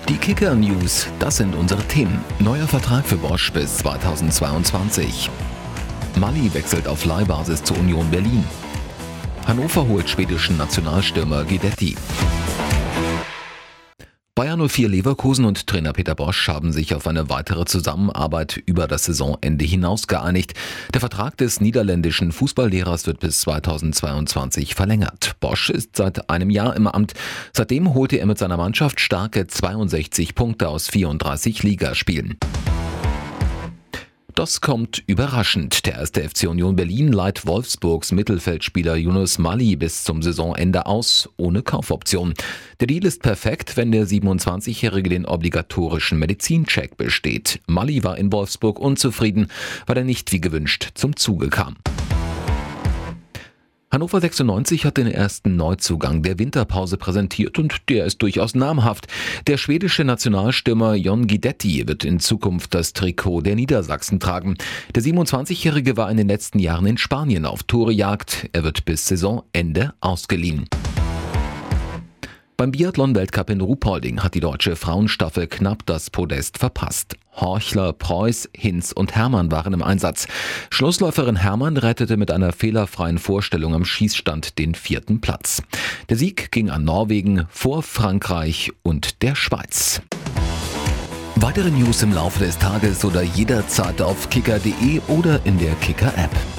Die Kicker-News, das sind unsere Themen. Neuer Vertrag für Bosz bis 2022. Mali wechselt auf Leihbasis zur Union Berlin. Hannover holt schwedischen Nationalstürmer Guidetti. Bayer 04 Leverkusen und Trainer Peter Bosz haben sich auf eine weitere Zusammenarbeit über das Saisonende hinaus geeinigt. Der Vertrag des niederländischen Fußballlehrers wird bis 2022 verlängert. Bosz ist seit einem Jahr im Amt. Seitdem holte er mit seiner Mannschaft starke 62 Punkte aus 34 Ligaspielen. Das kommt überraschend. Der 1. FC Union Berlin leiht Wolfsburgs Mittelfeldspieler Yunus Mali bis zum Saisonende aus, ohne Kaufoption. Der Deal ist perfekt, wenn der 27-Jährige den obligatorischen Medizincheck besteht. Mali war in Wolfsburg unzufrieden, weil er nicht wie gewünscht zum Zuge kam. Hannover 96 hat den ersten Neuzugang der Winterpause präsentiert und der ist durchaus namhaft. Der schwedische Nationalstürmer John Guidetti wird in Zukunft das Trikot der Niedersachsen tragen. Der 27-Jährige war in den letzten Jahren in Spanien auf Torejagd. Er wird bis Saisonende ausgeliehen. Beim Biathlon-Weltcup in Ruhpolding hat die deutsche Frauenstaffel knapp das Podest verpasst. Horchler, Preuß, Hinz und Hermann waren im Einsatz. Schlussläuferin Hermann rettete mit einer fehlerfreien Vorstellung am Schießstand den 4. Platz. Der Sieg ging an Norwegen vor Frankreich und der Schweiz. Weitere News im Laufe des Tages oder jederzeit auf kicker.de oder in der Kicker-App.